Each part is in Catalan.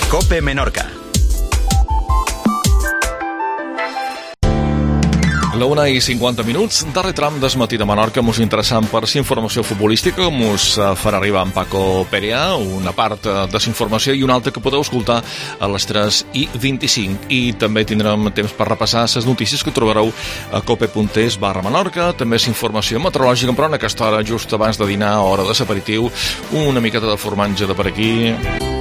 COPE Menorca. La 1:50, darrer tram del matí de Menorca, mos interessant per la informació futbolística que mos farà arribar en Paco Perea, una part de la informació i una altra que podeu escoltar a les 3:25. I també tindrem temps per repassar les notícies que trobareu a cope.es/Menorca, també és informació meteorològica, però en aquesta hora, just abans de dinar, hora de l'aperitiu, una miqueta de formatge de per aquí.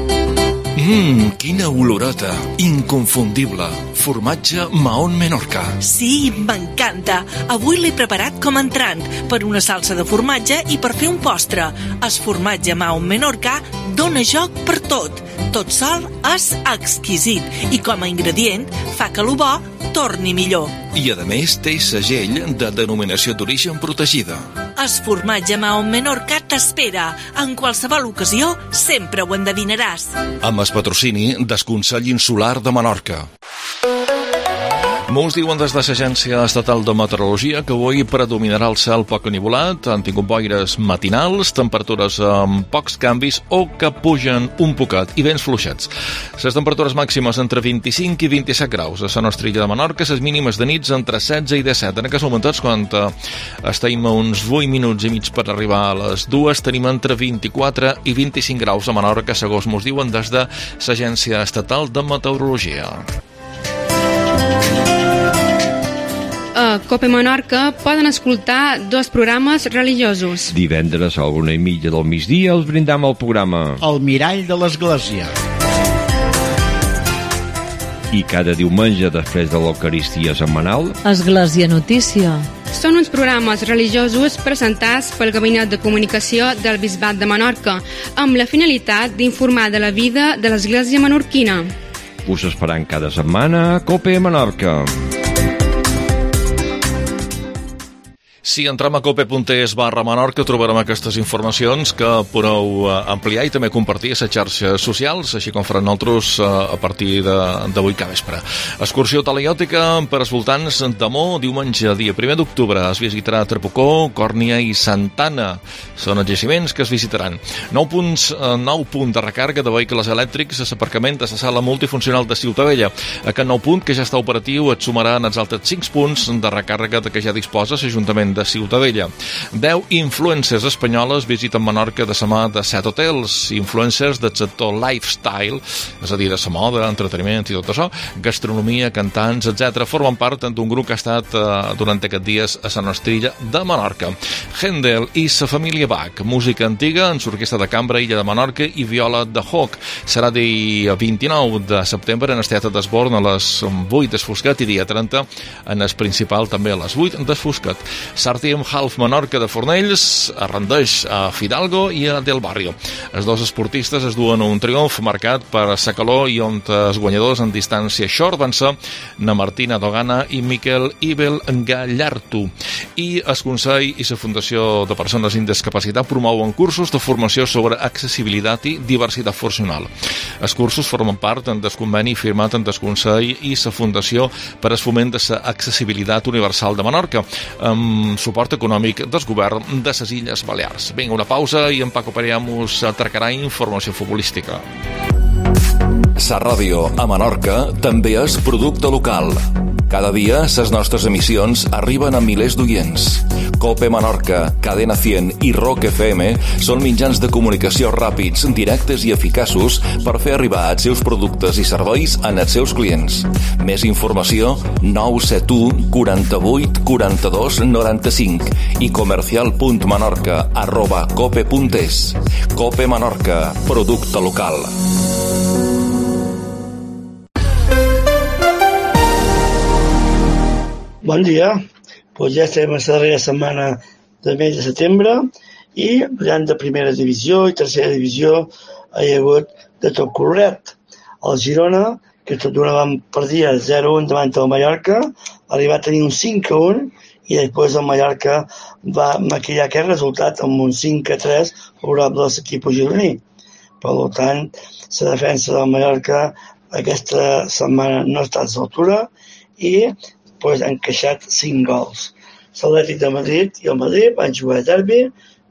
Quina olorota, inconfundible. Formatge Mahón Menorca. Sí, m'encanta. Avui l'he preparat com a entrant, per una salsa de formatge i per fer un postre. El formatge Mahón Menorca dona joc per tot. Tot sol és exquisit i com a ingredient fa que lo bo torni millor. I a més té segell de denominació d'origen protegida. El formatge Mahón Menorca t'espera. En qualsevol ocasió sempre ho endevinaràs. Amb el patrocini del Consell Insular de Menorca. Molts diuen des de l'Agència Estatal de Meteorologia que avui predominarà el cel poc anivolat, han tingut boires matinals, temperatures amb pocs canvis o que pugen un poquet i vents fluixets. Les temperatures màximes entre 25 i 27 graus a la nostra illa de Menorca, les mínimes de nits entre 16 i 17. En aquests moments, quan estem a uns 8 minuts i mig per arribar a les 2, tenim entre 24 i 25 graus a Menorca, segons mos diuen des de l'Agència Estatal de Meteorologia. A COPE Menorca poden escoltar dos programes religiosos. Divendres a la 1:30 del migdia els brindam el programa El Mirall de l'Església. I cada diumenge, després de l'Eucaristia setmanal, Església Notícia. Són uns programes religiosos presentats pel Gabinet de Comunicació del Bisbat de Menorca, amb la finalitat d'informar de la vida de l'Església menorquina. us esperant cada setmana a COPE Menorca. Si entrem a cope.es/Menorca trobarem aquestes informacions que podeu ampliar i també compartir a les xarxes socials, així com faran nosaltres a partir d'avui cada vespre. Excursió talaiòtica per als voltants d'Amó, diumenge, dia 1 d'octubre. Es visitarà Trapucó, Còrnia i Santana. Són els jaciments que es visitaran. 9 punts de recàrrega de vehicles elèctrics a l'aparcament de la sala multifuncional de Ciutadella. Aquest nou punt, que ja està operatiu, et sumarà en els altres 5 punts de recàrrega de què ja disposa l'Ajuntament de Ciutadella. 10 influencers espanyoles visiten Menorca de la mà de 7 hotels. Influencers del sector lifestyle, és a dir, de la moda, entreteniment i tot això, gastronomia, cantants, etc. Formen part d'un grup que ha estat durant aquests dies a la nostra illa de Menorca. Händel i la família Bach, música antiga en l'Orquestra de Cambra, Illa de Menorca i Viola de Hoc. Serà dia 29 de setembre en el Teatre d'Esborn a les 8 d'Esfoscat i dia 30 en el principal també a les 8 d'Esfoscat. Sartim Half Menorca de Fornells arrendeix a Fidalgo i a Del Barrio. Els dos esportistes es duen un triomf marcat per la calor i on els guanyadors en distància short van ser na Martina Dogana i Miquel Ibel Gallartu. I el Consell i la Fundació de Persones amb Discapacitat promouen cursos de formació sobre accessibilitat i diversitat funcional. Els cursos formen part del conveni firmat entre el Consell i la Fundació per al foment de l'accessibilitat universal de Menorca, amb suport econòmic del govern de les Illes Balears. Vinga, una pausa i en Paco Perea mos atracarà informació futbolística. Sa ràdio a Menorca també és producte local. Cada dia les nostres emissions arriben a milers d'oients. COPE Menorca, Cadena 100 i Rock FM són mitjans de comunicació ràpids, directes i eficaços per fer arribar els seus productes i serveis als seus clients. Més informació 971 48 42 95 i comercial.menorca@cope.es. COPE Menorca, producte local. Bon dia, doncs ja estem a la darrera setmana del mes de setembre i parlant de primera divisió i tercera divisió hi ha hagut de tot coloret. El Girona, que tot d'una van perdir 0-1 davant del Mallorca, arriba a tenir un 5-1 i després el Mallorca va maquillar aquest resultat amb un 5-3 favorable a l'equip gironí. Per tant, la defensa del Mallorca aquesta setmana no està a l'altura i han encaixat 5 gols. L'Atlètic de Madrid i el Madrid van jugar a derbi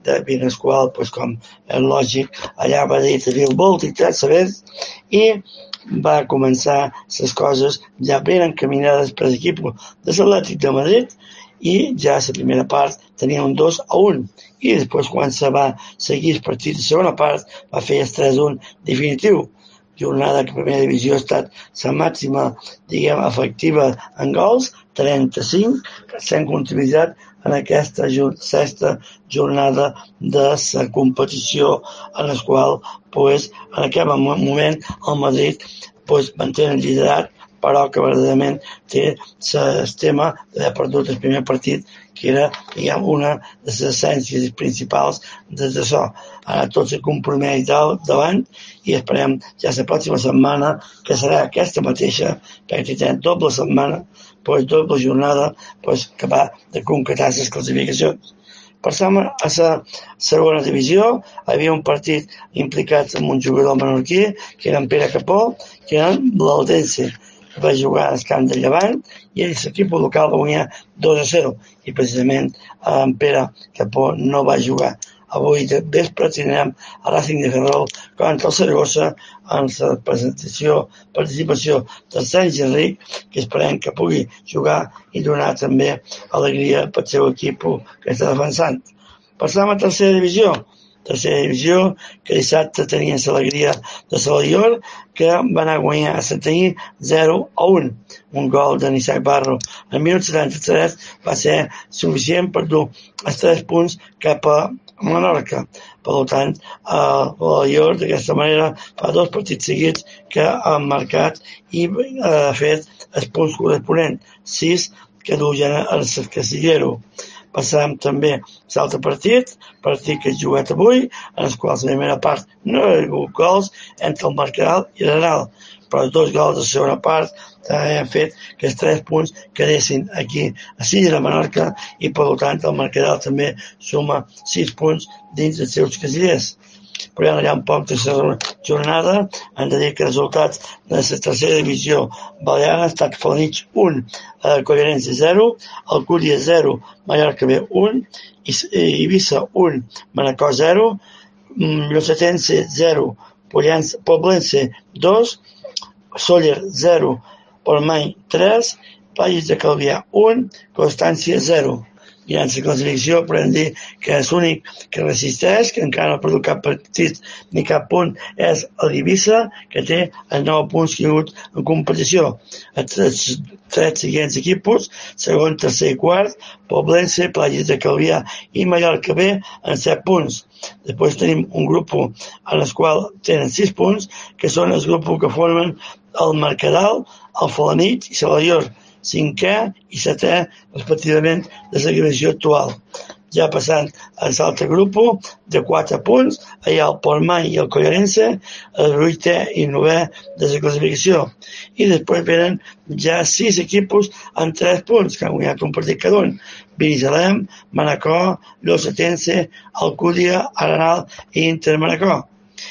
en el qual, com és lògic, allà va dir que havia el volt i tot, sabés, i va començar les coses ja ben encaminades per l'equip de l'Atlètic de Madrid, i ja a la primera part tenia un 2-1, i després quan se va seguir el partit de segona part va fer el 3-1 definitiu. Jornada que primera divisió ha estat la màxima, efectiva en gols, 35, que s'han comptabilitzat en aquesta sexta jornada de la competició, en la qual, en aquest moment, el Madrid manté el liderat, però que verdaderament té el tema d'haver perdut el primer partit, que era, una de les essències principals d'això. Ara tot se compromès davant i esperem ja la pròxima setmana, que serà aquesta mateixa, pràcticament doble setmana, doble jornada, que va de concretar les classificacions. Passam a la segona divisió. Hi havia un partit implicat amb un jugador menorquí, que era en Pere Capó, que era l'Aldense. Va jugar al camp de Llevant i l'equip local va guanyar 2-0 i precisament en Pere Capó no va jugar. Avui de vespre tindrem a Racing de Ferrol contra el Saragossa en la participació del Sant Enric, que esperem que pugui jugar i donar també alegria pel seu equip que està defensant. Passam a tercera divisió, que dissabte tenien l'alegria de Saladior, que va anar a guanyar a Santaní 0-1. Un gol de Nissac Barro al minut 73 va ser suficient per dur els 3 punts cap a Menorca. Per tant, Saladior d'aquesta manera fa 2 partits seguits que han marcat i ha fet els punts corresponents, 6 que duien al casillero. Passam també l'altre partit que he jugat avui, en el qual la primera part no hi ha hagut gols entre el Mercadal i l'Arenal, però els 2 gols de la segona part han fet que els 3 punts quedessin aquí a Silla de Menorca i per tant el Mercadal també suma 6 punts dins dels seus casillers. Però ja un poc de la jornada, hem de dir que els resultats de la tercera divisió balear han estat Felanitx 1, Collerense 0, Alcúdia 0, Mallorca B 1, Eivissa 1, Manacor 0, Llosetense 0, Poblense 2, Sóller 0, Portmany 3, Playas de Calvià 1, Constància 0. I en la classificació podem dir que l'únic que resisteix, que encara no ha perdut cap partit ni cap punt, és l'Eivissa, que té els 9 punts que hi ha hagut en competició. Els 3 seguents equips, segon, tercer i quart, Poblense, Playas de Calvià i Mallorca B, en 7 punts. Després tenim un grup en el qual tenen 6 punts, que són els grups que formen el Mercadal, el Felanitx i Saladior, 5è i 7è, respectivament, de la divisió actual. Ja passant a l'altre grup de 4 punts, hi ha el Portmany i el Collerense, el 8è i 9è de la classificació. I després venen ja 6 equips amb 3 punts, que han guanyat un partit cada un. Binissalem, Manacor, Llosetense, Alcúdia, Arenal i Inter Manacor.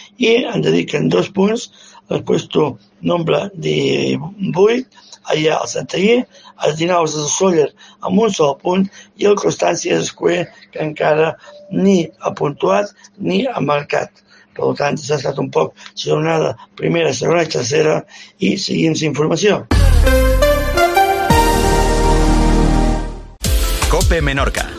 I hem de dir que en 2 punts, el puesto nombre de 8, hi ha el Santaní, els 19 de Sóller amb un sol punt i el Constància d'Escuer, que encara ni ha puntuat ni ha marcat. Per tant, s'ha estat un poc la jornada primera, segona i tercera i seguim la informació. COPE Menorca.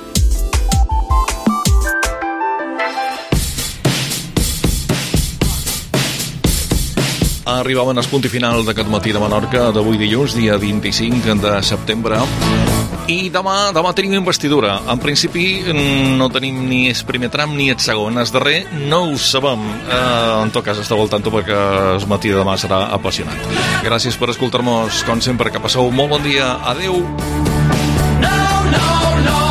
Arribàvem al punt final d'aquest matí de Menorca d'avui dilluns, dia 25 de setembre. I demà tenim investidura. En principi no tenim ni el primer tram ni el segon. El darrer no ho sabem. En tot cas, esteu al tanto perquè el matí de demà serà apassionant. Gràcies per escoltar-nos, com sempre, que passeu molt bon dia. Adeu! No, no, no.